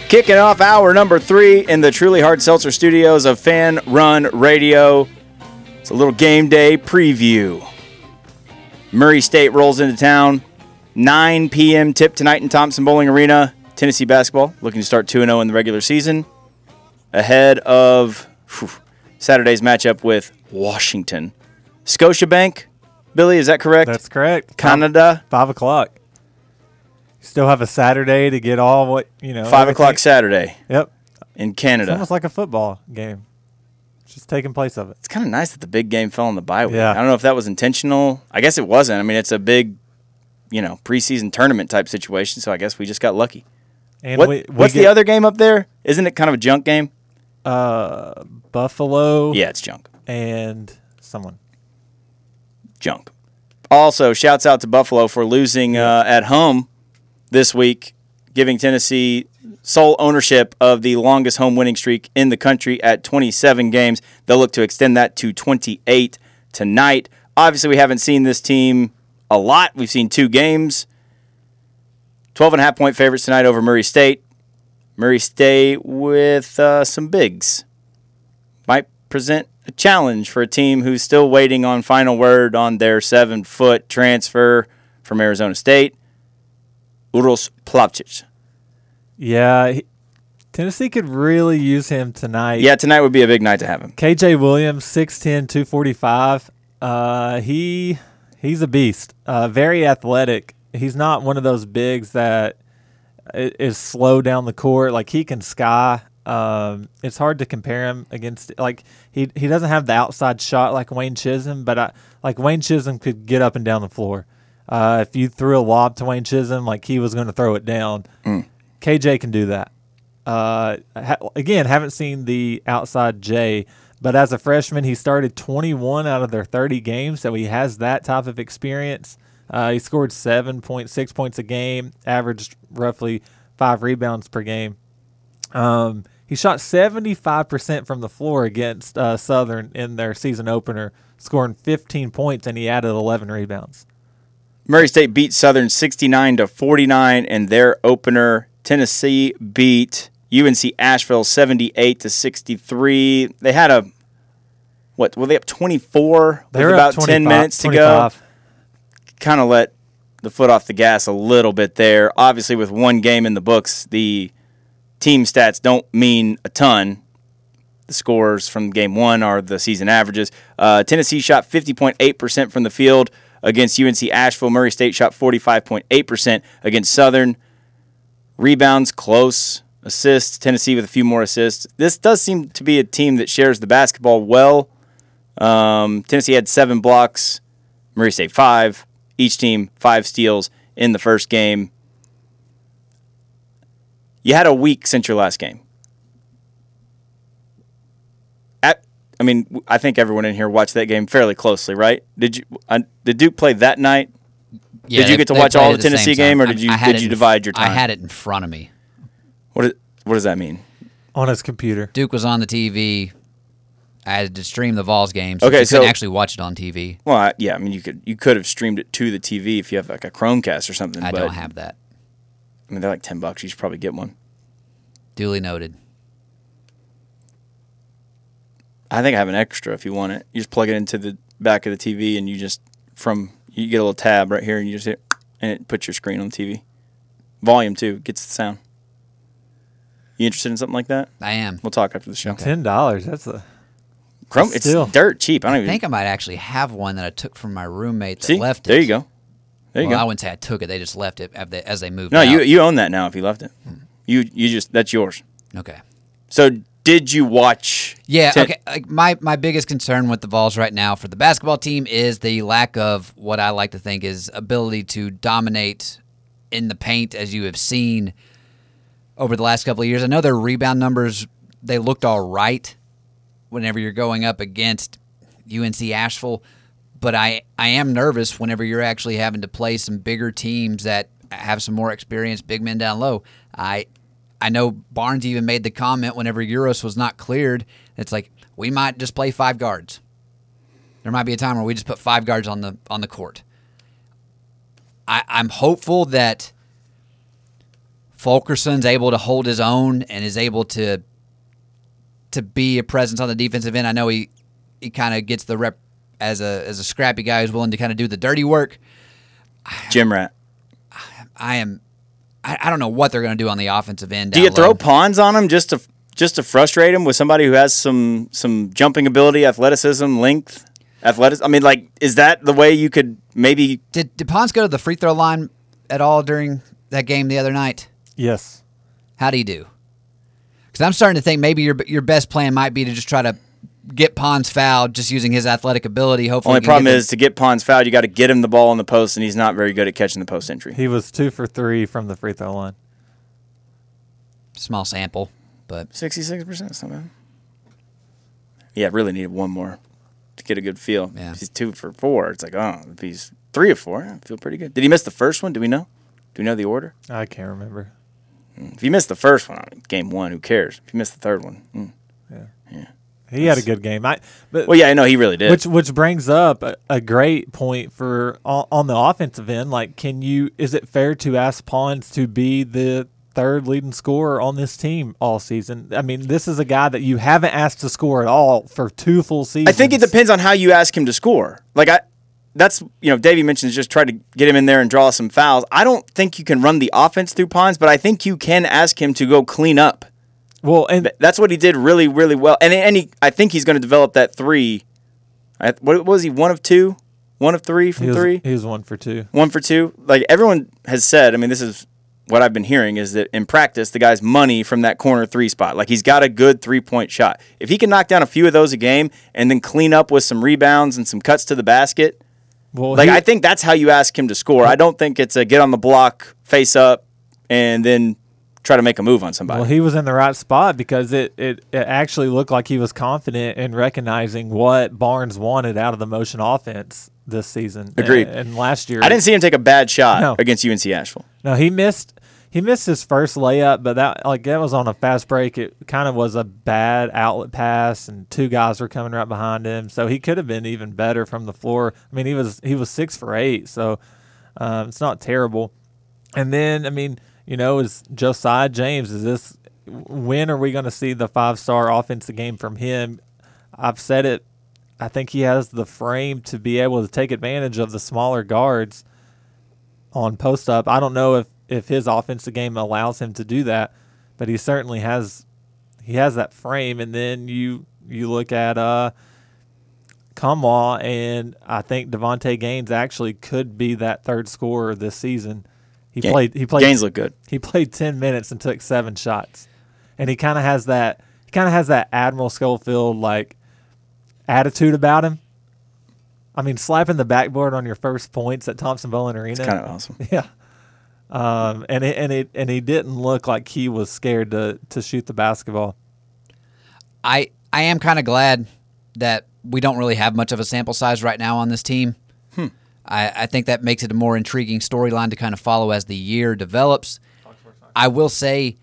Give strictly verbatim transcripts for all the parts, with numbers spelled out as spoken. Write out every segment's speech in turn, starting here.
Kicking off hour number three in the Truly Hard Seltzer studios of Fan Run Radio. It's a little game day preview. Murray State rolls into town. nine p.m. tip tonight in Thompson Bowling Arena. Tennessee basketball looking to start two and oh in the regular season. Ahead of whew, Saturday's matchup with Washington. Scotiabank, Billy, is that correct? That's correct. Canada. Five, five o'clock. Still have a Saturday to get all what, you know. Five everything. o'clock Saturday. Yep. In Canada. It's almost like a football game. It's just taking place of it. It's kind of nice that the big game fell on the bye week. Yeah. I don't know if that was intentional. I guess it wasn't. I mean, it's a big, you know, preseason tournament type situation, so I guess we just got lucky. And what, we, we what's get, the other game up there? Isn't it kind of a junk game? Uh, Buffalo. Yeah, it's junk. And someone. Junk. Also, shouts out to Buffalo for losing uh, at home this week, giving Tennessee sole ownership of the longest home winning streak in the country at twenty-seven games. They'll look to extend that to twenty-eight tonight. Obviously, we haven't seen this team a lot. We've seen two games. twelve and a half point favorites tonight over Murray State. Murray State with uh, some bigs. Might present a challenge for a team who's still waiting on final word on their seven-foot transfer from Arizona State. Uros Plavcic. Yeah, he, Tennessee could really use him tonight. Yeah, tonight would be a big night to have him. K J Williams, six ten, two forty-five. Uh, he he's a beast. Uh, very athletic. He's not one of those bigs that is slow down the court. Like, he can sky. Um, it's hard to compare him against. Like, he he doesn't have the outside shot like Wayne Chisholm, but I, like Wayne Chisholm could get up and down the floor. Uh, if you threw a lob to Wayne Chisholm, like, he was going to throw it down. Mm. K J can do that. Uh, ha- again, haven't seen the outside J, but as a freshman, he started twenty-one out of their thirty games, so he has that type of experience. Uh, he scored seven point six points a game, averaged roughly five rebounds per game. Um, he shot seventy-five percent from the floor against uh, Southern in their season opener, scoring fifteen points, and he added eleven rebounds. Murray State beat Southern sixty-nine to forty-nine in their opener. Tennessee beat U N C Asheville seventy-eight to sixty-three. They had a what? Were they up twenty-four They with were about up ten minutes to go? Kind of let the foot off the gas a little bit there. Obviously, with one game in the books, the team stats don't mean a ton. The scores from game one are the season averages. Uh, Tennessee shot fifty point eight percent from the field against U N C Asheville. Murray State shot forty-five point eight percent against Southern. Rebounds, close. Assists, Tennessee with a few more assists. This does seem to be a team that shares the basketball well. Um, Tennessee had seven blocks. Murray State five. Each team five steals in the first game. You had a week since your last game. At, I mean, I think everyone in here watched that game fairly closely, right? Did you? Uh, did Duke play that night? Yeah, did you they, get to they watch all played the Tennessee the game, or time. did you I, I did you divide your time? I had it in front of me. What is, what does that mean? On his computer. Duke was on the T V. I had to stream the Vols game, so Okay, you so- couldn't actually watch it on T V. Well, I, yeah, I mean, you could you could have streamed it to the T V if you have like a Chromecast or something. I but, don't have that. I mean, they're like ten bucks. You should probably get one. Duly noted. I think I have an extra if you want it. You just plug it into the back of the T V, and you just from you get a little tab right here, and you just hit, and it puts your screen on the T V. Volume too gets the sound. You interested in something like that? I am. We'll talk after the show. Ten dollars. That's a Chrome, it's Still. dirt cheap. I don't I even think I might actually have one that I took from my roommate that see. left it. There you go. There you well, I go. wouldn't say I took it. They just left it as they, as they moved No, out. you you own that now. If you left it, you you just that's yours. Okay. So did you watch? Yeah, ten- okay. Like my, my biggest concern with the Vols right now for the basketball team is the lack of what I like to think is ability to dominate in the paint, as you have seen over the last couple of years. I know their rebound numbers, they looked all right whenever you're going up against U N C Asheville, but I, I am nervous whenever you're actually having to play some bigger teams that have some more experience, big men down low. I I know Barnes even made the comment whenever Euros was not cleared. It's like, we might just play five guards. There might be a time where we just put five guards on the on the court. I, I'm hopeful that Fulkerson's able to hold his own and is able to to be a presence on the defensive end. I know he, he kind of gets the rep as a as a scrappy guy who's willing to kind of do the dirty work. Gym rat. I am. I, I don't know what they're going to do on the offensive end. Do you down throw low. pawns on him just to just to frustrate him with somebody who has some some jumping ability, athleticism, length, athleticism? I mean, like, is that the way you could maybe? Did did Pons go to the free throw line at all during that game the other night? Yes. How'd he do? Because I'm starting to think maybe your your best plan might be to just try to get Pons fouled, just using his athletic ability. Hopefully, Only he can problem get the- is to get Pons fouled, you got to get him the ball on the post, and he's not very good at catching the post entry. He was two for three from the free throw line. small sample, but Sixty-six percent, that's not bad. Yeah, really needed one more to get a good feel. Yeah. If he's two for four. It's like, oh, if he's three or four, I feel pretty good. Did he miss the first one? Do we know? Do we know the order? I can't remember. If you missed the first one, I mean, game one, who cares? If you missed the third one, mm. He had a good game. I but well, yeah, I know he really did. Which which brings up a, a great point for on, on the offensive end. Like, can you? Is it fair to ask Pons to be the third leading scorer on this team all season? I mean, this is a guy that you haven't asked to score at all for two full seasons. I think it depends on how you ask him to score. Like I, that's you know, Davey mentions just try to get him in there and draw some fouls. I don't think you can run the offense through Pons, but I think you can ask him to go clean up. Well, and That's what he did really, really well. And and he, I think he's going to develop that three. I, what was he? One of two, one of three from he was, three, he was one for two. one for two. Like everyone has said. I mean, this is what I've been hearing is that in practice, the guy's money from that corner three spot. Like he's got a good three point shot. If he can knock down a few of those a game and then clean up with some rebounds and some cuts to the basket, Well, like he- I think that's how you ask him to score. I don't think it's a get on the block, face up, and then try to make a move on somebody. Well, he was in the right spot because it, it, it actually looked like he was confident in recognizing what Barnes wanted out of the motion offense this season. Agreed. And, and last year, I didn't see him take a bad shot No. against U N C Asheville. No, he missed. He missed his first layup, but that like that was on a fast break. It kind of was a bad outlet pass, and two guys were coming right behind him. So he could have been even better from the floor. I mean, he was he was six for eight, so um, it's not terrible. And then, I mean, you know, is Josiah James? Is this when are we going to see the five star offensive game from him? I've said it. I think he has the frame to be able to take advantage of the smaller guards on post up. I don't know if, if his offensive game allows him to do that, but he certainly has he has that frame. And then you you look at uh Kamwa, and I think Devontae Gaines actually could be that third scorer this season. He Ga- played he played Gaines looked good. he played ten minutes and took seven shots. And he kind of has that he kind of has that Admiral Schofield like attitude about him. I mean, slapping the backboard on your first points at Thompson Bowling Arena. It's kind of awesome. Yeah. Um, and it, and it and he didn't look like he was scared to to shoot the basketball. I I am kind of glad that we don't really have much of a sample size right now on this team. Hmm. I, I think that makes it a more intriguing storyline to kind of follow as the year develops. I will say,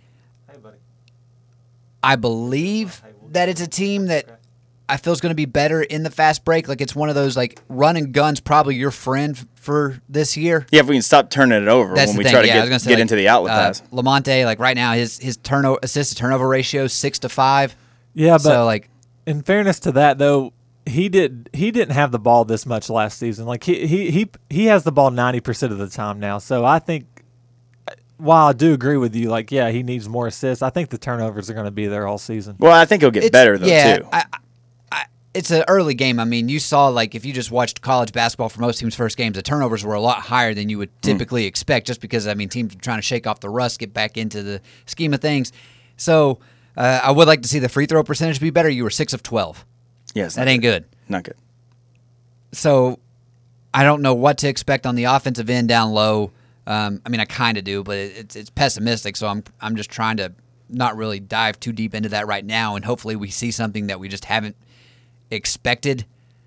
I believe that it's a team that I feel is going to be better in the fast break. Like it's one of those like run and guns, probably your friend for this year. Yeah, if we can stop turning it over That's when the we thing. try to yeah, I was get, gonna say, get like, into the outlet uh, pass. Lamonte, like right now, his his turnover assist to turnover ratio is six to five. Yeah, but so like in fairness to that though, he did he didn't have the ball this much last season. Like he he he, he has the ball ninety percent of the time now. So I think while I do agree with you, like yeah, he needs more assists. I think the turnovers are going to be there all season. Well, I think he'll get it's- better though yeah, too. I, I, it's an early game. I mean, you saw like if you just watched college basketball for most teams' first games, the turnovers were a lot higher than you would typically expect, just because I mean teams are trying to shake off the rust, get back into the scheme of things. So uh, I would like to see the free throw percentage be better. You were six of twelve. yes, That ain't good. Not good. So I don't know what to expect on the offensive end down low. Um, I mean, I kind of do, but it, it's it's pessimistic. So I'm I'm just trying to not really dive too deep into that right now, and hopefully we see something that we just haven't expected.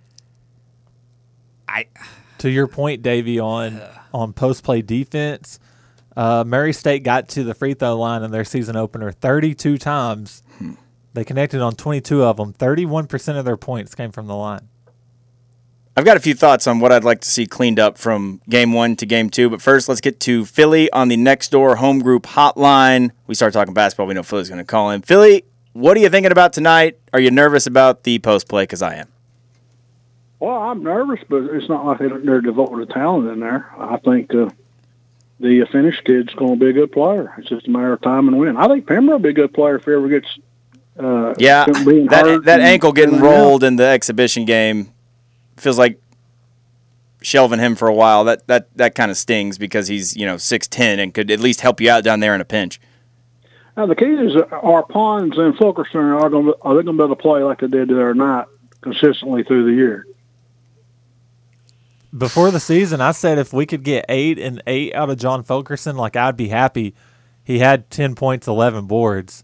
I To your point, Davey, on on post play defense, uh, Murray State got to the free throw line in their season opener thirty-two times. They connected on twenty-two of them. thirty-one percent of their points came from the line. I've got a few thoughts on what I'd like to see cleaned up from game one to game two, but first let's get to Philly on the Next Door Home Group hotline. We start talking basketball, we know Philly's going to call in. Philly, what are you thinking about tonight? Are you nervous about the post play? Because I am. Well, I'm nervous, but it's not like they're devoted to talent in there. I think uh, the Finnish kid's going to be a good player. It's just a matter of time and when. I think Pembroke will be a good player if he ever gets uh, yeah, that that ankle getting rolled in the exhibition game feels like shelving him for a while. That that that kind of stings because he's, you know, six ten and could at least help you out down there in a pinch. Now the key is, are Pons and Fulkerson are going to, are they going to be able to play like they did the other night consistently through the year? Before the season, I said if we could get eight and eight out of John Fulkerson, like I'd be happy. He had ten points, eleven boards.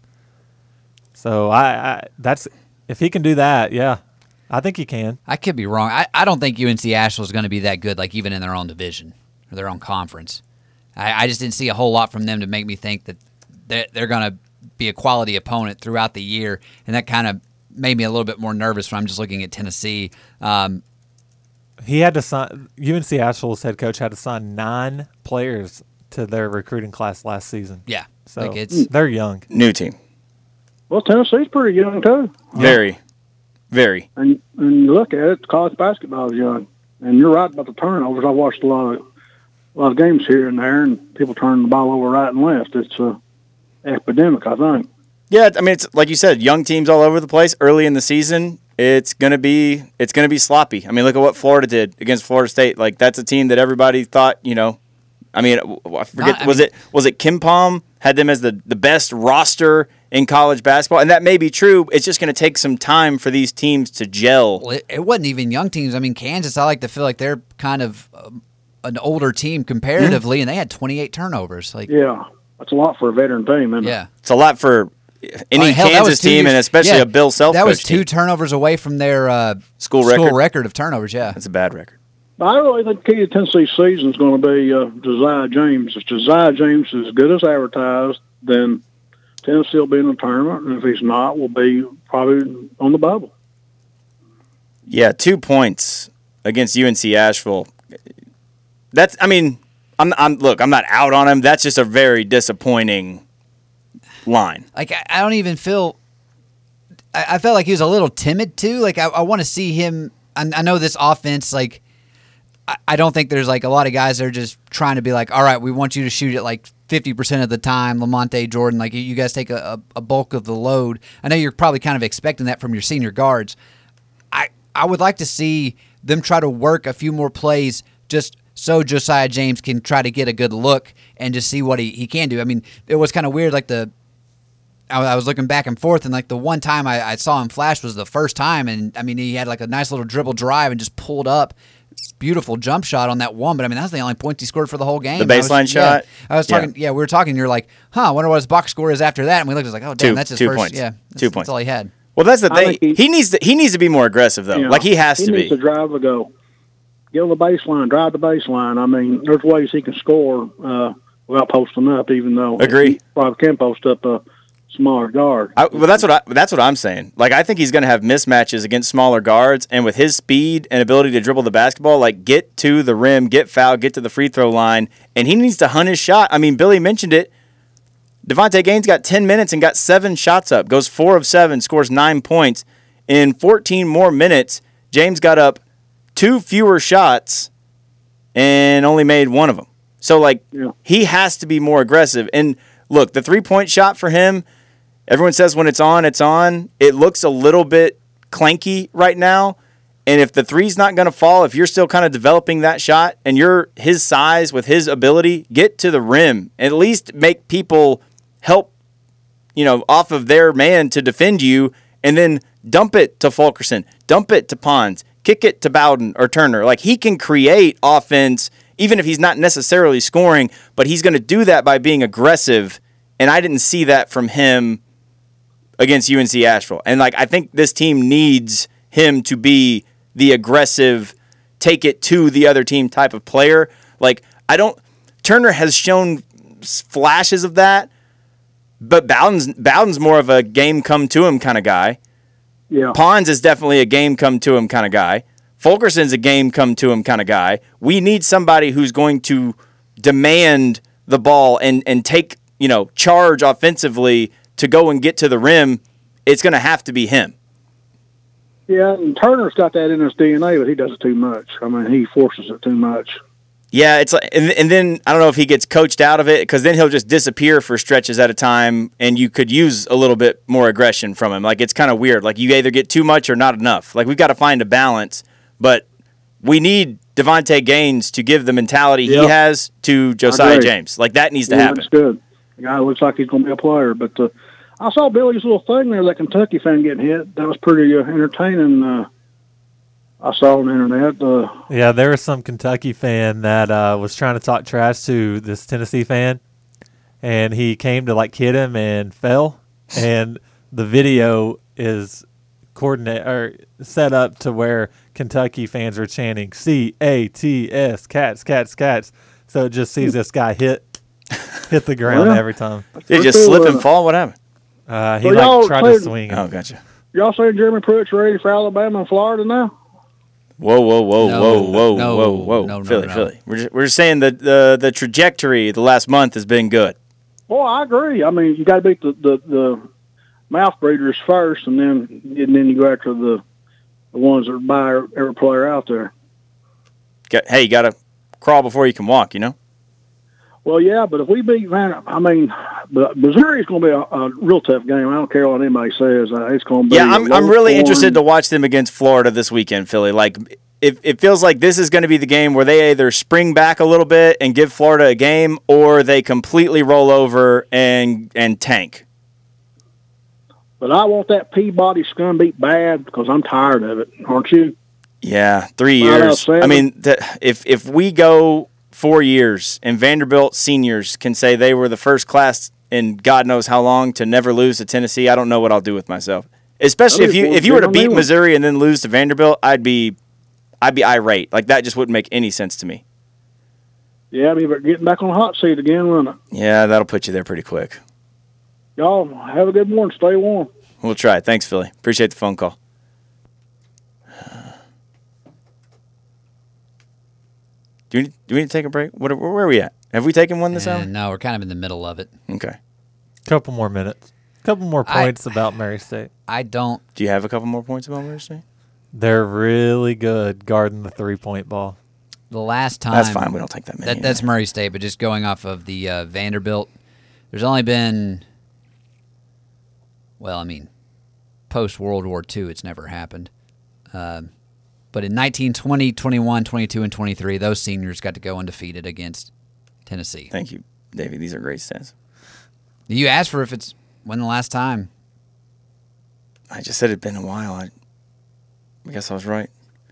So I, I that's if he can do that, yeah. I think he can. I could be wrong. I, I don't think U N C Asheville is going to be that good, like even in their own division or their own conference. I, I just didn't see a whole lot from them to make me think that they're, they're going to be a quality opponent throughout the year, and that kind of made me a little bit more nervous when I'm just looking at Tennessee. Um, he had to sign. U N C Asheville's head coach had to sign nine players to their recruiting class last season. Yeah, so like it's they're young. New team. Well, Tennessee's pretty young too. Very. Very. And and you look at it, college basketball is young. And you're right about the turnovers. I watched a lot of a lot of games here and there, and people turning the ball over right and left. It's a epidemic, I think. Yeah, I mean, it's like you said, young teams all over the place early in the season. It's gonna be it's gonna be sloppy. I mean, look at what Florida did against Florida State. Like that's a team that everybody thought, you know. I mean, I forget. Not, I was mean, it was it Kim Palm had them as the, the best roster in college basketball, and that may be true. It's just going to take some time for these teams to gel. Well, it, it wasn't even young teams. I mean, Kansas, I like to feel like they're kind of um, an older team comparatively, mm-hmm. and they had twenty-eight turnovers. Like, yeah, that's a lot for a veteran team. Isn't yeah, it? it's a lot for any I mean, hell, Kansas team, years, and especially yeah, a Bill Self. That was two team. turnovers away from their uh, school record. school record of turnovers. Yeah, that's a bad record. I really think the key to Tennessee's season is going to be uh, Josiah James. If Josiah James is as good as advertised, then Tennessee will be in the tournament, and if he's not, we'll be probably on the bubble. Yeah, two points against U N C Asheville. That's, I mean, I'm, I'm look, I'm not out on him. That's just a very disappointing line. Like, I, I don't even feel. I, I felt like he was a little timid too. Like, I, I want to see him. I, I know this offense, like. I don't think there's like a lot of guys that are just trying to be like, all right, we want you to shoot it like fifty percent of the time, Lamonte Jordan. Like you guys take a, a bulk of the load. I know you're probably kind of expecting that from your senior guards. I, I would like to see them try to work a few more plays just so Josiah James can try to get a good look and just see what he, he can do. I mean, it was kind of weird. Like the, I, I was looking back and forth, and like the one time I, I saw him flash was the first time. And I mean, he had like a nice little dribble drive and just pulled up. Beautiful jump shot on that one, but I mean that's the only points he scored for the whole game. The baseline I was, shot. Yeah, I was talking. Yeah. yeah, we were talking. And you're like, huh? I wonder what his box score is after that. And we looked at it like, oh, damn, two, that's his two first. Points. Yeah, two that's, points. That's all he had. Well, that's the thing. He, he needs to. He needs to be more aggressive though. You know, like he has he to be. He be. needs to drive the goal. Get on the baseline. Drive the baseline. I mean, there's ways he can score uh, without posting up. Even though agree, he probably can post up a smaller guard. I, well, that's what I, that's what I'm saying. Like I think he's going to have mismatches against smaller guards, and with his speed and ability to dribble the basketball, like get to the rim, get fouled, get to the free throw line, and he needs to hunt his shot. I mean, Billy mentioned it. Devontae Gaines got ten minutes and got seven shots up, goes four of seven, scores nine points. In fourteen more minutes, James got up two fewer shots and only made one of them. So, like, yeah. he has to be more aggressive. And look, the three-point shot for him, everyone says when it's on, it's on. It looks a little bit clanky right now. And if the three's not going to fall, if you're still kind of developing that shot and you're his size with his ability, get to the rim. At least make people help, you know, off of their man to defend you, and then dump it to Fulkerson, dump it to Pons, kick it to Bowden or Turner. Like, he can create offense even if he's not necessarily scoring, but he's going to do that by being aggressive. And I didn't see that from him against U N C Asheville. And, like, I think this team needs him to be the aggressive, take it to the other team type of player. Like, I don't – Turner has shown flashes of that, but Bowden's, Bowden's more of a game-come-to-him kind of guy. Yeah. Pons is definitely a game-come-to-him kind of guy. Fulkerson's a game come to him kind of guy. We need somebody who's going to demand the ball and, and take, you know, charge offensively to go and get to the rim. It's going to have to be him. Yeah, and Turner's got that in his D N A, but he does it too much. I mean, he forces it too much. Yeah, it's like, and, and then I don't know if he gets coached out of it, because then he'll just disappear for stretches at a time, and you could use a little bit more aggression from him. Like, it's kind of weird. Like, you either get too much or not enough. Like, we've got to find a balance, but we need Devontae Gaines to give the mentality Yep. he has to Josiah James. Like, that needs to Yeah, happen. that's good. The guy looks like he's going to be a player. But uh, I saw Billy's little thing there, that Kentucky fan getting hit. That was pretty uh, entertaining. Uh, I saw on the internet. Uh, Yeah, there was some Kentucky fan that uh, was trying to talk trash to this Tennessee fan, and he came to like hit him and fell. And the video is coordinate or set up to where Kentucky fans are chanting C A T S, cats, cats, cats. So it just sees this guy hit hit the ground Well, every time. Did he just Pretty slip cool, and uh, fall? What happened? Uh, he Well, like y'all tried to played- swing him. Oh, gotcha. y'all saying Jeremy Pruitt's ready for Alabama and Florida now? Whoa, whoa, whoa, No, whoa, whoa, no, whoa, whoa. no, no, Philly, no. Philly. We're just, we're just saying that the, the trajectory the last month has been good. Well, I agree. I mean, you got to beat the, the, the mouth breeders first, and then and then you go after the the ones that buy every player out there. Got, hey, you got to crawl before you can walk, you know? Well, yeah, but if we beat Van, I mean, but Missouri's going to be a, a real tough game. I don't care what anybody says. Uh, it's going to be. Yeah, I'm I'm really low-scoring- interested to watch them against Florida this weekend, Philly. Like, it, it feels like this is going to be the game where they either spring back a little bit and give Florida a game, or they completely roll over and and tank. But I want that Peabody scum beat bad because I'm tired of it. Aren't you? Yeah, three Five out of years. seven. I mean, th- if if we go four years and Vanderbilt seniors can say they were the first class in God knows how long to never lose to Tennessee, I don't know what I'll do with myself. Especially if you if you were to beat Missouri and then lose to Vanderbilt, I'd be I'd be irate. Like, that just wouldn't make any sense to me. Yeah, I mean, but getting back on the hot seat again, won't it? Yeah, that'll put you there pretty quick. Y'all have a good morning. Stay warm. We'll try. Thanks, Philly. Appreciate the phone call. Do we, do we need to take a break? What, where are we at? Have we taken one this hour? And no, we're kind of in the middle of it. Okay. Couple more minutes. Couple more I- points about Murray State. I don't. Do you have a couple more points about Murray State? They're really good guarding the three-point ball. The last time. That's fine. We don't take that many. That, that's Murray State, but just going off of the uh, Vanderbilt, there's only been, well, I mean, post World War Two, it's never happened. Um, but in nineteen twenty, twenty-one, twenty-two, and twenty-three, those seniors got to go undefeated against Tennessee. Thank you, Davey. These are great stats. You asked for if it's when the last time. I just said it'd been a while. I, I guess I was right.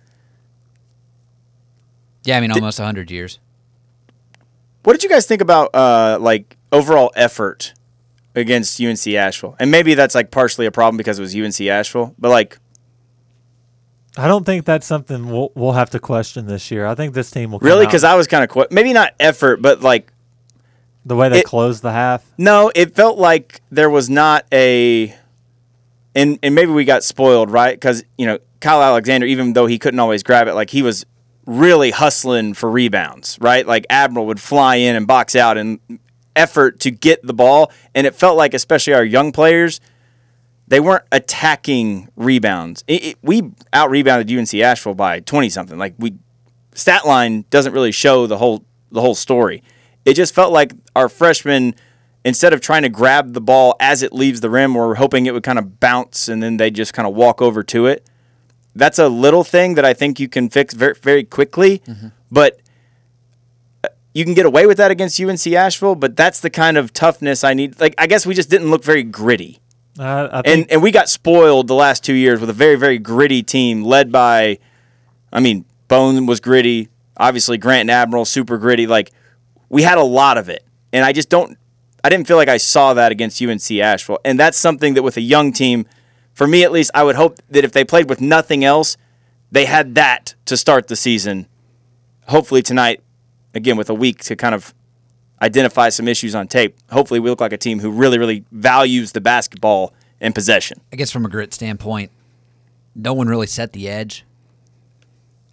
Yeah, I mean, almost one hundred years. What did you guys think about uh, like overall effort against U N C Asheville? And maybe that's like partially a problem because it was U N C Asheville, but like, I don't think that's something we'll we'll have to question this year. I think this team will come really, out- because I was kind of qu- maybe not effort, but like, the way they it- closed the half. no, it felt like there was not a, and and maybe we got spoiled, right? Because you know Kyle Alexander, even though he couldn't always grab it, like he was really hustling for rebounds, right? Like Admiral would fly in and box out and effort to get the ball, and it felt like especially our young players, they weren't attacking rebounds. It, it, we out rebounded U N C Asheville by twenty something. Like we, stat line doesn't really show the whole the whole story. It just felt like our freshmen, instead of trying to grab the ball as it leaves the rim, were hoping it would kind of bounce and then they just kind of walk over to it. That's a little thing that I think you can fix very very quickly, mm-hmm. but you can get away with that against U N C Asheville. But that's the kind of toughness I need. Like I guess we just didn't look very gritty. Uh, I And think and we got spoiled the last two years with a very, very gritty team led by, I mean, Bone was gritty. Obviously, Grant and Admiral, super gritty. Like, we had a lot of it. And I just don't, I didn't feel like I saw that against U N C Asheville. And that's something that with a young team, for me at least, I would hope that if they played with nothing else, they had that to start the season. Hopefully tonight, again, with a week to kind of identify some issues on tape, hopefully we look like a team who really, really values the basketball and possession. I guess from a grit standpoint, no one really set the edge.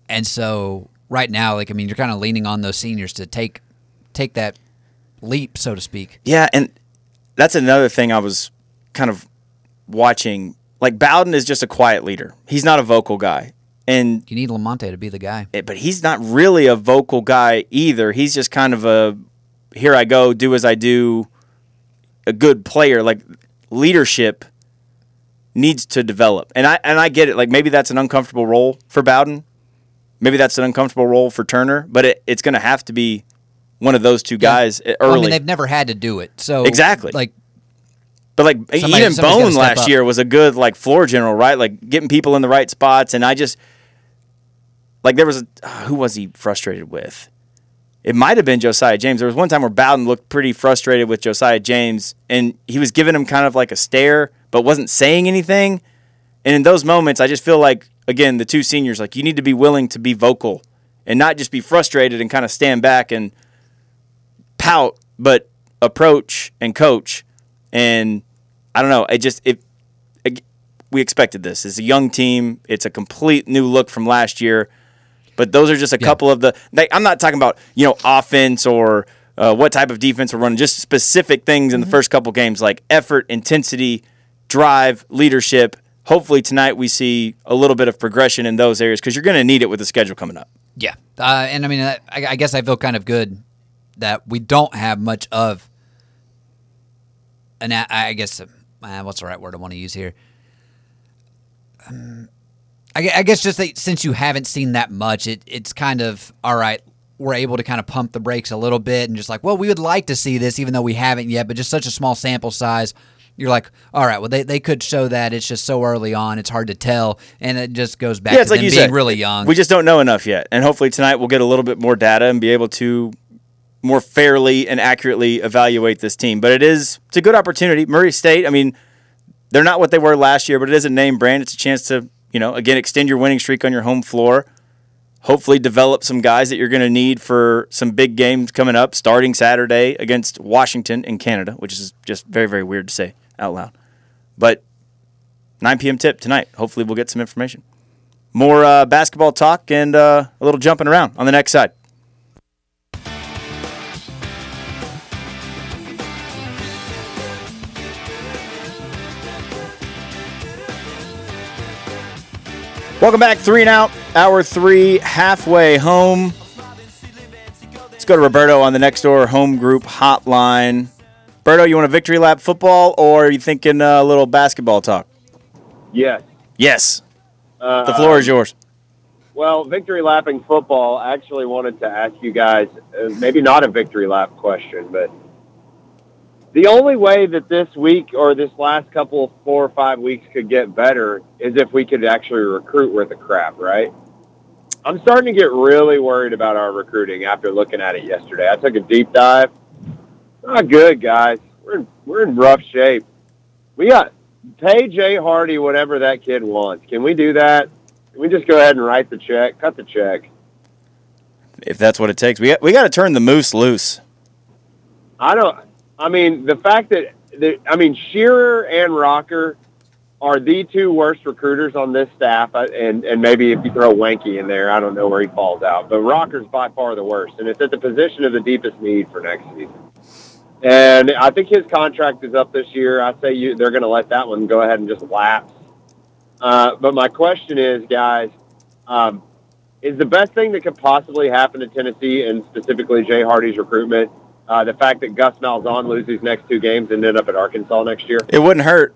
And so right now, like I mean, you're kind of leaning on those seniors to take take that leap, so to speak. Yeah, and that's another thing I was kind of watching. Like, Bowden is just a quiet leader. He's not a vocal guy. And You need Lamonte to be the guy. but he's not really a vocal guy either. He's just kind of a, here I go, do as I do, a good player. Like, leadership needs to develop. And I and I get it. Like, maybe that's an uncomfortable role for Bowden. Maybe that's an uncomfortable role for Turner. But it, it's going to have to be one of those two guys Yeah. early. Well, I mean, they've never had to do it. So Exactly. Like, But like Somebody- Eden somebody's gotta Bone step last up. year was a good like floor general, right? Like getting people in the right spots. And I just like there was a uh, who was he frustrated with? It might have been Josiah James. There was one time where Bowden looked pretty frustrated with Josiah James, and he was giving him kind of like a stare, but wasn't saying anything. And in those moments, I just feel like again the two seniors, like you need to be willing to be vocal and not just be frustrated and kind of stand back and pout, but approach and coach. And I don't know. It just it, it. We expected this. It's a young team. It's a complete new look from last year. But those are just a Yeah. couple of the. Like, I'm not talking about you know offense or uh, what type of defense we're running. Just specific things in the first couple games, like effort, intensity, drive, leadership. Hopefully tonight we see a little bit of progression in those areas because you're going to need it with the schedule coming up. yeah. Uh, and I mean, I, I guess I feel kind of good that we don't have much of an, I guess, uh, what's the right word I want to use here? Um, I, gue- I guess just that since you haven't seen that much, it, it's kind of, all right, we're able to kind of pump the brakes a little bit and just like, well, we would like to see this even though we haven't yet, but just such a small sample size. You're like, all right, well, they, they could show that. It's just so early on. It's hard to tell. And it just goes back Yeah, to it's like them you being said. really young. We just don't know enough yet. And hopefully tonight we'll get a little bit more data and be able to more fairly and accurately evaluate this team. But it is it's a good opportunity. Murray State, I mean, they're not what they were last year, but it is a name brand. It's a chance to, you know, again, extend your winning streak on your home floor. Hopefully develop some guys that you're going to need for some big games coming up, starting Saturday against Washington in Canada, which is just very, very weird to say out loud. But nine p.m. tip tonight. Hopefully we'll get some information. More uh, basketball talk and uh, a little jumping around on the next side. Welcome back. Three and out. Hour three, halfway home. Let's go to Roberto on the Next Door Home Group hotline. Roberto, you want a victory lap football, or are you thinking uh, a little basketball talk? Yes. Yes. Uh, The floor is yours. Well, victory lapping football, I actually wanted to ask you guys, uh, maybe not a victory lap question, but the only way that this week or this last couple of four or five weeks could get better is if we could actually recruit worth a crap, right? I'm starting to get really worried about our recruiting after looking at it yesterday. I took a deep dive. Not good, guys. We're in, we're in rough shape. We got pay Jay Hardy whatever that kid wants. Can we do that? Can we just go ahead and write the check, cut the check? If that's what it takes. We got, we got to turn the moose loose. I don't. I mean, the fact that, that I mean, Shearer and Rocker are the two worst recruiters on this staff, I- and and maybe if you throw Wanky in there, I don't know where he falls out. But Rocker's by far the worst, and it's at the position of the deepest need for next season. And I think his contract is up this year. I say you, they're going to let that one go ahead and just lapse. Uh, but my question is, guys, um, is the best thing that could possibly happen to Tennessee, and specifically Jay Hardy's recruitment, uh, the fact that Gus Malzahn loses these next two games and end up at Arkansas next year? It wouldn't hurt.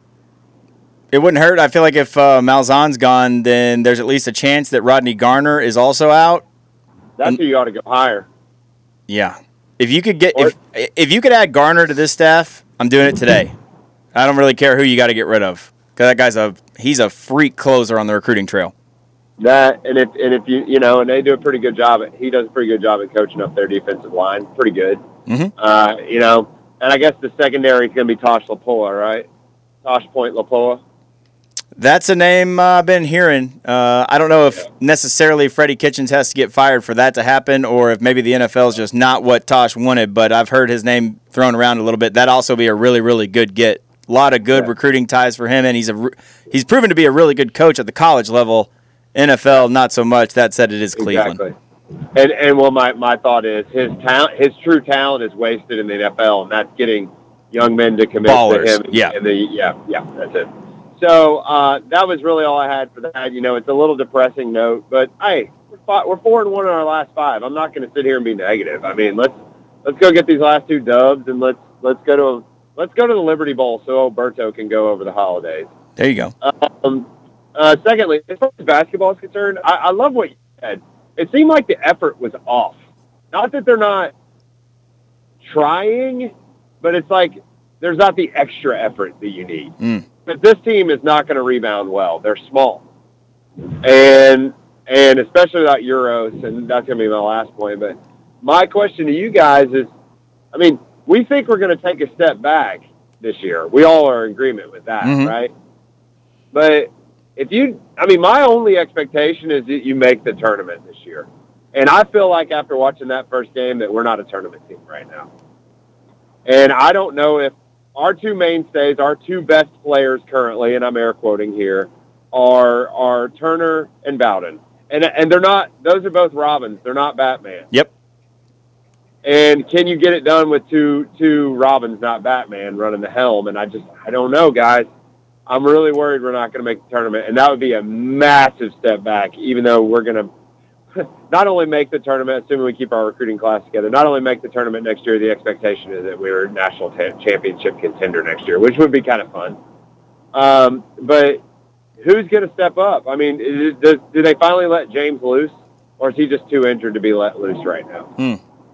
It wouldn't hurt. I feel like if uh, Malzahn's gone, then there's at least a chance that Rodney Garner is also out. That's And- who you ought to go higher. Yeah. If you could get Or- if if you could add Garner to this staff, I'm doing it today. I don't really care who you got to get rid of because that guy's a he's a freak closer on the recruiting trail. That and if and if you you know, and they do a pretty good job. At, he does a pretty good job at coaching up their defensive line. Pretty good. Mhm. Uh, you know, and I guess the secondary is going to be Tosh Lapoa, right? Tosh Point Lapoa. That's a name uh, I've been hearing. Uh, I don't know if necessarily Freddie Kitchens has to get fired for that to happen, or if maybe the N F L is just not what Tosh wanted. But I've heard his name thrown around a little bit. That'd also be a really, really good get. A lot of good Yeah. recruiting ties for him, and he's a re- he's proven to be a really good coach at the college level. N F L, not so much. That said, it is Cleveland. Exactly. And and well, my, my thought is his talent, his true talent is wasted in the N F L, and that's getting young men to commit Ballers, to him. yeah. And the, yeah, yeah, that's it. So uh, that was really all I had for that. You know, it's a little depressing note, but hey, we're, five, we're four and one in our last five. I'm not going to sit here and be negative. I mean, let's let's go get these last two dubs, and let's let's go to let's go to the Liberty Bowl so Alberto can go over the holidays. There you go. Um, uh, secondly, as far as basketball is concerned, I, I love what you said. It seemed like the effort was off. Not that they're not trying, but it's like there's not the extra effort that you need. Mm. But this team is not going to rebound well. They're small. And and especially without Euros, and that's going to be my last point. But my question to you guys is, I mean, we think we're going to take a step back this year. We all are in agreement with that, Mm-hmm. right? But if you, I mean, my only expectation is that you make the tournament this year. And I feel like after watching that first game that we're not a tournament team right now. And I don't know if our two mainstays, our two best players currently, and I'm air quoting here, are are Turner and Bowden. And and they're not, those are both Robins. They're not Batman. Yep. And can you get it done with two two Robins, not Batman, running the helm? And I just, I don't know, guys. I'm really worried we're not going to make the tournament. And that would be a massive step back, even though we're going to not only make the tournament, assuming we keep our recruiting class together, not only make the tournament next year, the expectation is that we're a national ta- championship contender next year, which would be kind of fun. Um, but who's going to step up? I mean, is, does, do they finally let James loose, or is he just too injured to be let loose right now? Hmm.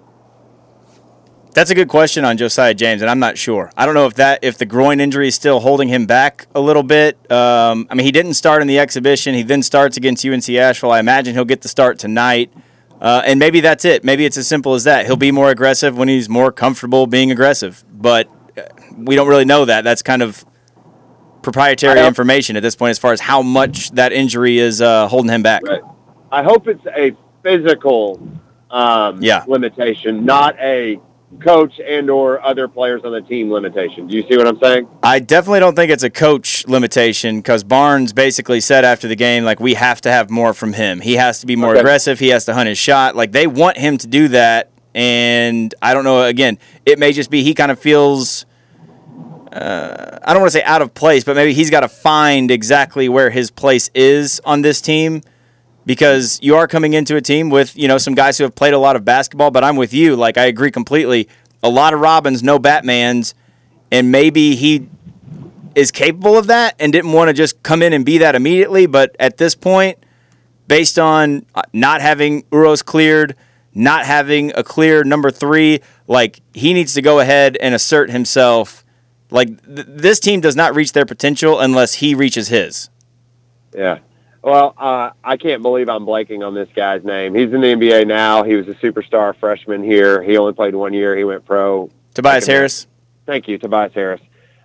That's a good question on Josiah James, and I'm not sure. I don't know if that if the groin injury is still holding him back a little bit. Um, I mean, he didn't start in the exhibition. He then starts against U N C Asheville. I imagine he'll get the start tonight, uh, and maybe that's it. Maybe it's as simple as that. He'll be more aggressive when he's more comfortable being aggressive, but we don't really know that. That's kind of proprietary information at this point as far as how much that injury is uh, holding him back. Right. I hope it's a physical um, Yeah. limitation, not a coach and or other players on the team limitation. Do you see what I'm saying? I definitely don't think it's a coach limitation because Barnes basically said after the game, like, we have to have more from him. He has to be more Okay. aggressive. He has to hunt his shot. Like, they want him to do that. And I don't know, again, it may just be he kind of feels, uh, I don't want to say out of place, but maybe he's got to find exactly where his place is on this team. Because you are coming into a team with, you know, some guys who have played a lot of basketball, but I'm with you. Like, I agree completely. A lot of Robins, no Batmans, and maybe he is capable of that and didn't want to just come in and be that immediately. But at this point, based on not having Uros cleared, not having a clear number three, like, he needs to go ahead and assert himself. Like, th- this team does not reach their potential unless he reaches his. Yeah. Well, uh, I can't believe I'm blanking on this guy's name. He's in the N B A now. He was a superstar freshman here. He only played one year. He went pro. Tobias Harris? Thank you, Tobias Harris.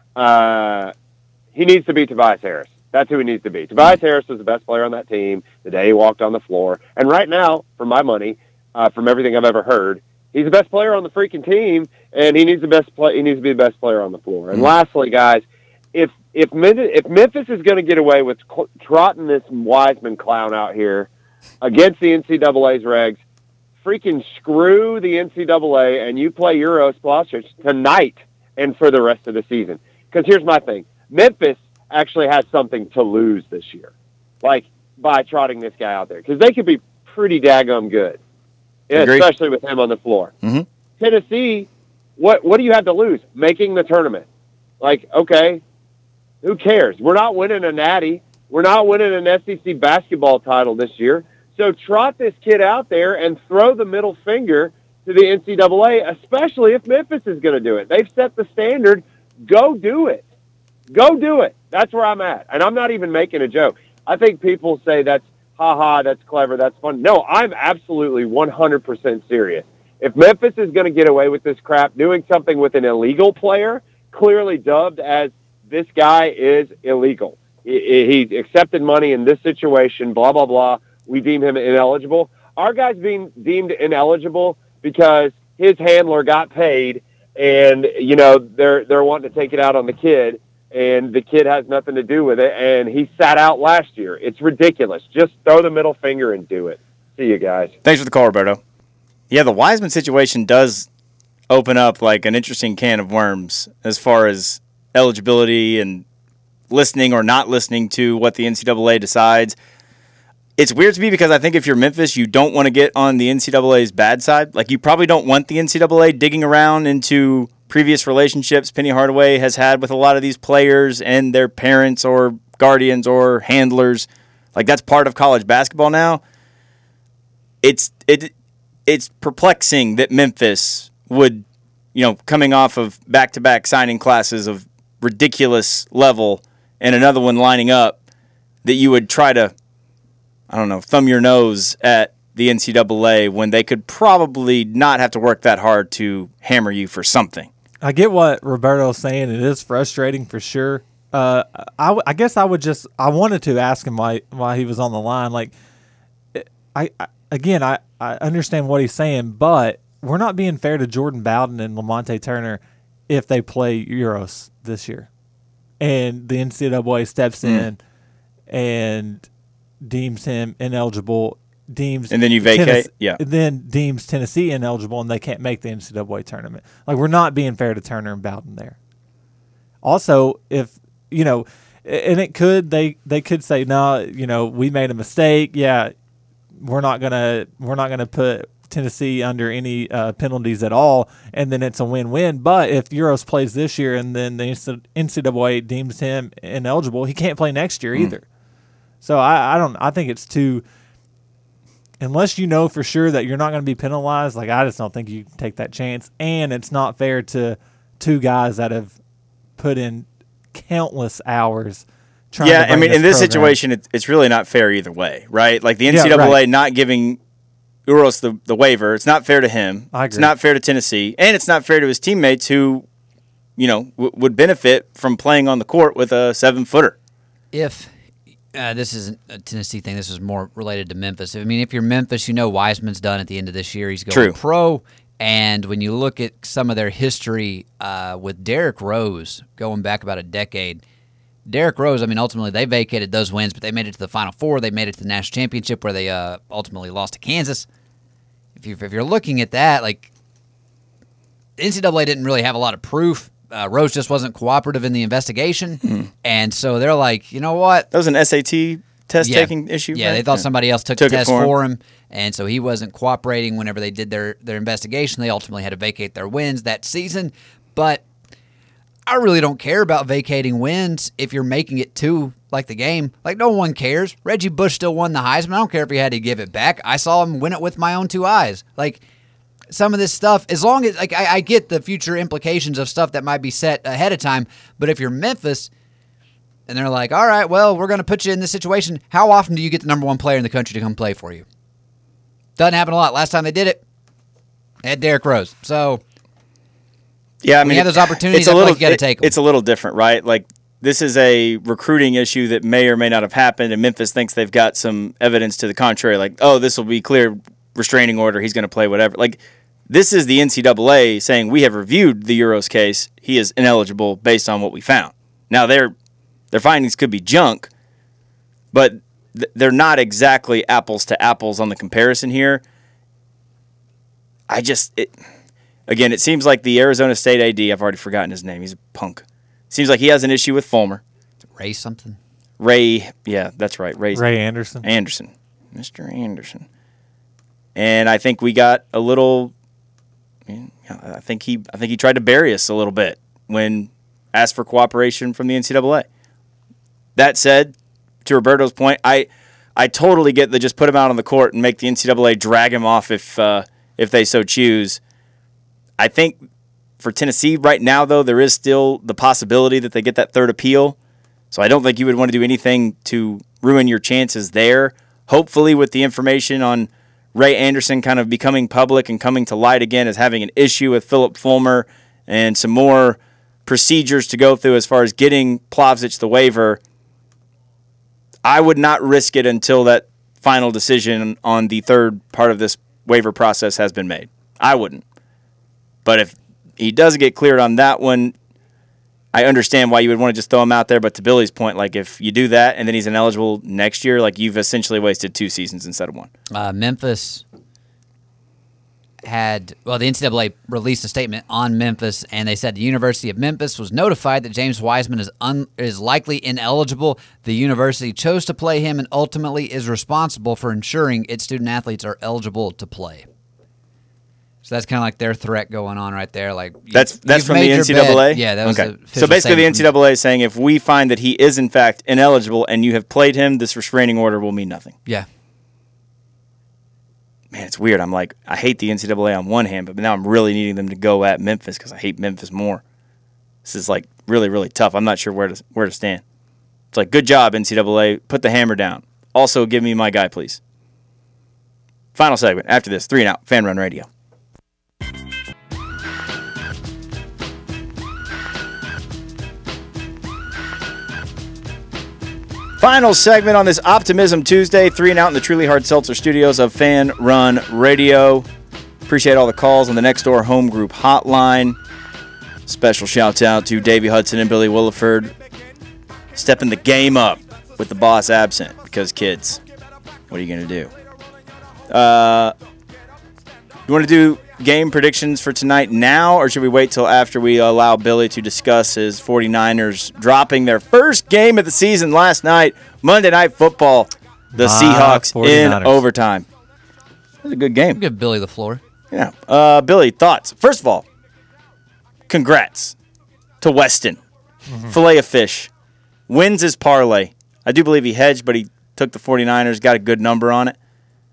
Uh, he needs to be Tobias Harris. That's who he needs to be. Tobias Harris was the best player on that team the day he walked on the floor. And right now, for my money, uh, from everything I've ever heard, he's the best player on the freaking team, and he needs the best play. He needs to be the best player on the floor. And Mm-hmm. lastly, guys, if if if Memphis is going to get away with cl- trotting this Wiseman clown out here against the N C double A's regs, freaking screw the N C double A and you play Euro Splashers tonight and for the rest of the season. Because here's my thing. Memphis actually has something to lose this year, like by trotting this guy out there. Because they could be pretty daggum good, Agreed. especially with him on the floor. Mm-hmm. Tennessee, what what do you have to lose? Making the tournament. Like, okay, who cares? We're not winning a natty. We're not winning an S E C basketball title this year. So trot this kid out there and throw the middle finger to the N C double A, especially if Memphis is going to do it. They've set the standard. Go do it. Go do it. That's where I'm at. And I'm not even making a joke. I think people say that's, ha-ha, that's clever, that's fun. No, I'm absolutely one hundred percent serious. If Memphis is going to get away with this crap, doing something with an illegal player, clearly dubbed as this guy is illegal. He, he accepted money in this situation, blah, blah, blah. We deem him ineligible. Our guy's being deemed ineligible because his handler got paid and, you know, they're they're wanting to take it out on the kid. and the kid has nothing to do with it, and he sat out last year. It's ridiculous. Just throw the middle finger and do it. See you guys. Thanks for the call, Roberto. Yeah, the Wiseman situation does open up like an interesting can of worms as far as eligibility and listening or not listening to what the N C double A decides. It's weird to me because I think if you're Memphis, you don't want to get on the N C double A's bad side. Like, you probably don't want the N C double A digging around into previous relationships Penny Hardaway has had with a lot of these players and their parents or guardians or handlers. Like, that's part of college basketball now. It's it it's perplexing that Memphis would, you know, coming off of back-to-back signing classes of ridiculous level and another one lining up, that you would try to, I don't know, thumb your nose at the N C double A when they could probably not have to work that hard to hammer you for something. I get what Roberto's saying. It is frustrating for sure. Uh, I, w- I guess I would just I wanted to ask him why why he was on the line. Like, I, I again I, I understand what he's saying, but we're not being fair to Jordan Bowden and Lamonte Turner if they play Euros this year, and the N C double A steps mm. in and deems him ineligible. Deems and then you vacate, Tennessee, yeah. Then deems Tennessee ineligible, and they can't make the N C double A tournament. Like, we're not being fair to Turner and Bowden there. Also, if you know, and it could they they could say, no, you know, we made a mistake. Yeah, we're not gonna we're not gonna put Tennessee under any uh, penalties at all, and then it's a win-win. But if Euros plays this year and then the N C double A deems him ineligible, he can't play next year mm. either. So I, I don't. I think it's too. Unless you know for sure that you're not going to be penalized, like, I just don't think you can take that chance. And it's not fair to two guys that have put in countless hours trying yeah, to bring I mean, this in this program. situation, it, it's really not fair either way, right? Like, the N C double A yeah, right. not giving Uros the, the waiver, it's not fair to him. I agree. It's not fair to Tennessee. And it's not fair to his teammates who, you know, w- would benefit from playing on the court with a seven-footer. If... Uh, this isn't a Tennessee thing. This is more related to Memphis. I mean, if you're Memphis, you know Wiseman's done at the end of this year. He's going True. pro. And when you look at some of their history uh, with Derrick Rose, going back about a decade, Derrick Rose, I mean, ultimately they vacated those wins, but they made it to the Final Four. They made it to the National Championship where they uh, ultimately lost to Kansas. If, you, if you're looking at that, like, the N C double A didn't really have a lot of proof. Uh, Rose just wasn't cooperative in the investigation, mm. and so they're like, you know what? That was an S A T test-taking yeah. issue? Yeah, right? they thought yeah. somebody else took, took the test for him. for him, and so he wasn't cooperating whenever they did their, their investigation. They ultimately had to vacate their wins that season, but I really don't care about vacating wins if you're making it to, like, the game. Like, no one cares. Reggie Bush still won the Heisman. I don't care if he had to give it back. I saw him win it with my own two eyes. Like, some of this stuff, as long as, like, I, I get the future implications of stuff that might be set ahead of time, but if you're Memphis and they're like, all right, well, we're going to put you in this situation, how often do you get the number one player in the country to come play for you? Doesn't happen a lot. Last time they did it, they had Derrick Rose. So, yeah, I mean, when you have those opportunities, it's a I feel little, like you got to it, take them. It's a little different, right? Like, this is a recruiting issue that may or may not have happened, and Memphis thinks they've got some evidence to the contrary, like, oh, this will be clear restraining order, he's going to play whatever. Like, this is the N C double A saying, we have reviewed the Euros case. He is ineligible based on what we found. Now, their their findings could be junk, but th- they're not exactly apples to apples on the comparison here. I just, it, again, it seems like the Arizona State A D, I've already forgotten his name. He's a punk. Seems like he has an issue with Fulmer. Ray something? Ray, yeah, that's right. Ray, Ray Anderson. Anderson. Mister Anderson. And I think we got a little... I think he I think he tried to bury us a little bit when asked for cooperation from the N C double A. That said, to Roberto's point, I I totally get the just put him out on the court and make the N C double A drag him off if uh, if they so choose. I think for Tennessee right now, though, there is still the possibility that they get that third appeal. So I don't think you would want to do anything to ruin your chances there. Hopefully with the information on Ray Anderson kind of becoming public and coming to light again as having an issue with Philip Fulmer and some more procedures to go through as far as getting Plavsic the waiver, I would not risk it until that final decision on the third part of this waiver process has been made. I wouldn't. But if he does get cleared on that one, I understand why you would want to just throw him out there. But to Billy's point, like if you do that and then he's ineligible next year, like you've essentially wasted two seasons instead of one. Uh, Memphis had, well, the N C double A released a statement on Memphis, and they said the University of Memphis was notified that James Wiseman is un, is likely ineligible. The university chose to play him and ultimately is responsible for ensuring its student athletes are eligible to play. So that's kind of like their threat going on right there. Like you, that's that's from made the your N C double A? bed. Yeah, that was okay. the official So basically the N statement C double A is saying if we find that he is in fact ineligible and you have played him, this restraining order will mean nothing. Yeah. Man, it's weird. I'm like, I hate the N C double A on one hand, but now I'm really needing them to go at Memphis because I hate Memphis more. This is like really, really tough. I'm not sure where to where to stand. It's like, good job, N C double A. Put the hammer down. Also, give me my guy, please. Final segment. After this, three and out, Fan Run Radio. Final segment on this Optimism Tuesday, three and out in the Truly Hard Seltzer studios of Fan Run Radio. Appreciate all the calls on the Next Door Home Group hotline. Special shouts out to Davey Hudson and Billy Williford. Stepping the game up with the boss absent because kids, what are you going to do? Uh, you want to do game predictions for tonight now, or should we wait till after we allow Billy to discuss his 49ers dropping their first game of the season last night, Monday Night Football, the My Seahawks in forty-niners. overtime? It was a good game. Give Billy the floor. Yeah. Uh, Billy, thoughts? First of all, congrats to Weston. Mm-hmm. Filet of fish. Wins his parlay. I do believe he hedged, but he took the 49ers, got a good number on it.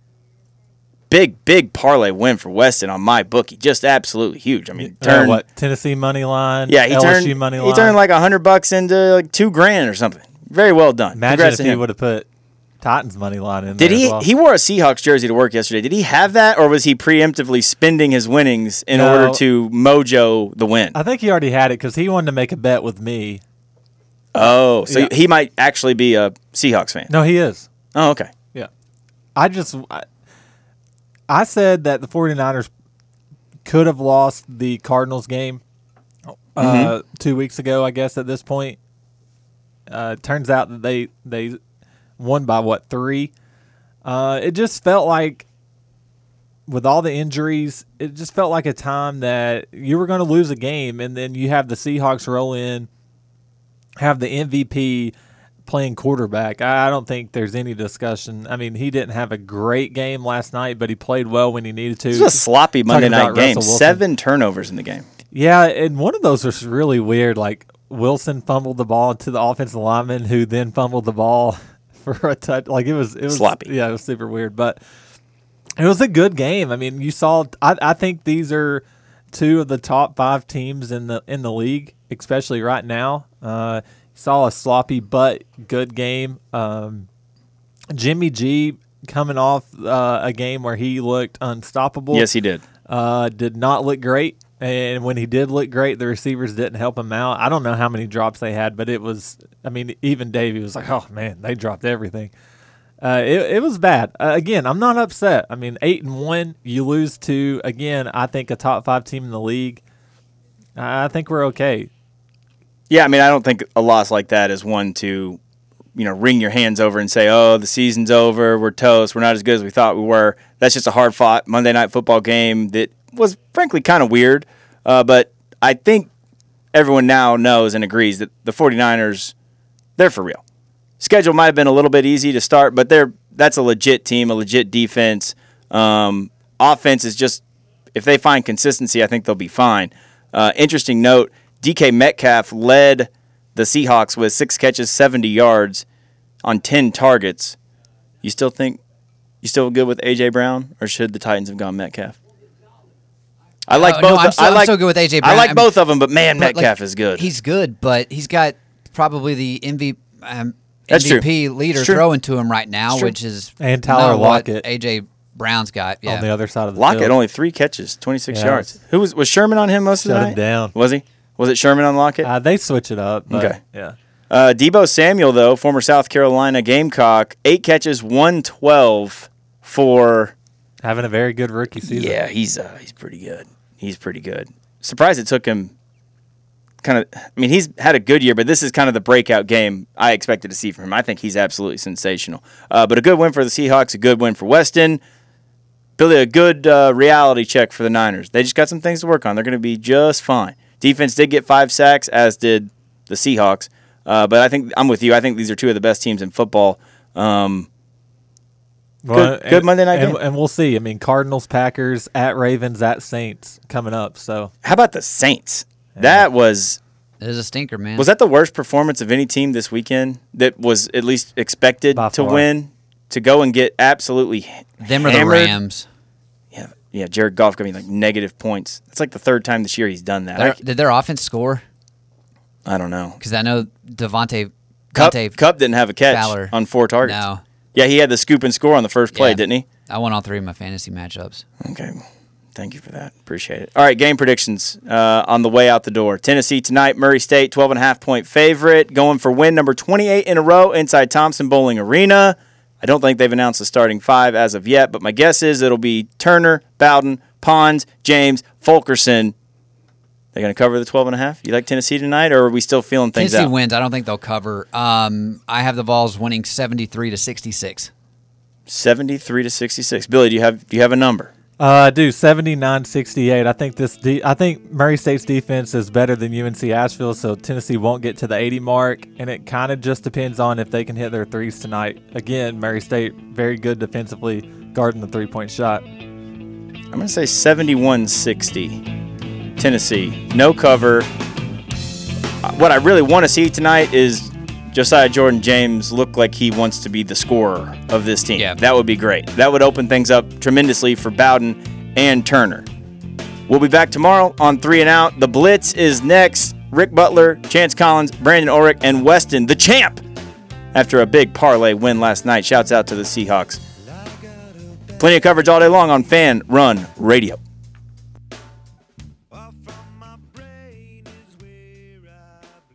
Big, big parlay win for Weston on my bookie. Just absolutely huge. I mean, Uh, turned what Tennessee money line? yeah, he L S U turned money he line. turned like a hundred bucks into like two grand or something. Very well done. Imagine Congrats if to he him. would have put Titans money line in Did there. he? as well. He wore a Seahawks jersey to work yesterday. Did he have that, or was he preemptively spending his winnings in No. order to mojo the win? I think he already had it because he wanted to make a bet with me. Oh, so Yeah. he might actually be a Seahawks fan. No, he is. Oh, okay. Yeah. I just I, I said that the 49ers could have lost the Cardinals game uh, Mm-hmm. two weeks ago, I guess, at this point. Uh, turns out that they, they won by, what, three? Uh, it just felt like, with all the injuries, it just felt like a time that you were going to lose a game, and then you have the Seahawks roll in, have the M V P playing quarterback. I don't think there's any discussion. I mean, he didn't have a great game last night, but he played well when he needed to. This was a sloppy Monday Talking night about game. Russell Wilson. Seven turnovers in the game. Yeah, and one of those was really weird. Like, Wilson fumbled the ball to the offensive lineman, who then fumbled the ball for a touch. Like, it was, it was Sloppy. Yeah, it was super weird, but it was a good game. I mean, you saw. I, I think these are two of the top five teams in the in the league, especially right now. Uh, saw a sloppy but good game. Um, Jimmy G coming off uh, a game where he looked unstoppable. Yes, he did. Uh, did not look great. And when he did look great, the receivers didn't help him out. I don't know how many drops they had, but it was, I mean, even Davey was like, oh, man, they dropped everything. Uh, it, it was bad. Uh, again, I'm not upset. I mean, eight and one, you lose to, again, I think a top five team in the league. I think we're okay. Yeah, I mean, I don't think a loss like that is one to, you know, wring your hands over and say, oh, the season's over, we're toast, we're not as good as we thought we were. That's just a hard-fought Monday Night Football game that was, frankly, kind of weird. Uh, but I think everyone now knows and agrees that the 49ers, they're for real. Schedule might have been a little bit easy to start, but they're that's a legit team, a legit defense. Um, offense is just, if they find consistency, I think they'll be fine. Uh, interesting note, D K Metcalf led the Seahawks with six catches, seventy yards on ten targets. You still think you still good with A J Brown, or should the Titans have gone Metcalf? I like Uh, both. no, I'm still- I I'm like still good with A J I Brown. like I mean, both of them, but man, But, like, Metcalf is good. He's good, but he's got probably the M V P, um, That's true. M V P leader It's true. throwing to him right now, It's true. which is And Tyler not what Lockett. A J Brown's got. Yeah. On the other side of the Lockett field. only three catches, twenty-six Yeah, yards. Who was was Sherman on him most of the Shut night? him down. Was he? Was it Sherman on Lockett? Uh, they switch it up. But, Okay. Yeah. Uh, Debo Samuel, though, former South Carolina Gamecock, eight catches, one twelve for. Having a very good rookie season. Yeah, he's uh, he's pretty good. He's pretty good. Surprised it took him kind of, I mean, he's had a good year, but this is kind of the breakout game I expected to see from him. I think he's absolutely sensational. Uh, but a good win for the Seahawks, a good win for Weston. Billy, a good uh, reality check for the Niners. They just got some things to work on. They're going to be just fine. Defense did get five sacks, as did the Seahawks. Uh, but I think I'm with you. I think these are two of the best teams in football. Um, Well, good, good and, Monday night and, game. and we'll see. I mean, Cardinals, Packers, at Ravens, at Saints coming up. So How about the Saints? That was It is a stinker, man. was that the worst performance of any team this weekend that was at least expected By to far. win? To go and get absolutely Them or the hammered? Rams? Yeah, yeah. Jared Goff got me like negative points. That's like the third time this year he's done that. I, Their, did their offense score? I don't know. Because I know Devontae Cup, Devontae Cup didn't have a catch Fowler. on four targets. No. Yeah, he had the scoop and score on the first play, Yeah. didn't he? I won all three of my fantasy matchups. Okay. Thank you for that. Appreciate it. All right, game predictions uh, on the way out the door. Tennessee tonight, Murray State, twelve and a half point favorite, going for win number twenty-eight in a row inside Thompson Bowling Arena. I don't think they've announced the starting five as of yet, but my guess is it'll be Turner, Bowden, Pons, James, Fulkerson. They're going to cover the twelve and a half? You like Tennessee tonight, or are we still feeling things Tennessee out? wins. I don't think they'll cover. Um, I have the Vols winning seventy-three to sixty-six. seventy-three to sixty-six. Billy, do you have do you have a number? uh, I do seventy-nine sixty-eight. I think this. De- I think Murray State's defense is better than U N C Asheville, so Tennessee won't get to the eighty mark, and it kind of just depends on if they can hit their threes tonight. Again, Murray State very good defensively, guarding the three-point shot. I'm going to say seventy-one sixty. Tennessee. No cover. What I really want to see tonight is Josiah Jordan-James look like he wants to be the scorer of this team. Yeah. That would be great. That would open things up tremendously for Bowden and Turner. We'll be back tomorrow on Three and Out. The Blitz is next. Rick Butler, Chance Collins, Brandon Ulrich, and Weston, the champ, after a big parlay win last night. Shouts out to the Seahawks. Plenty of coverage all day long on Fan Run Radio.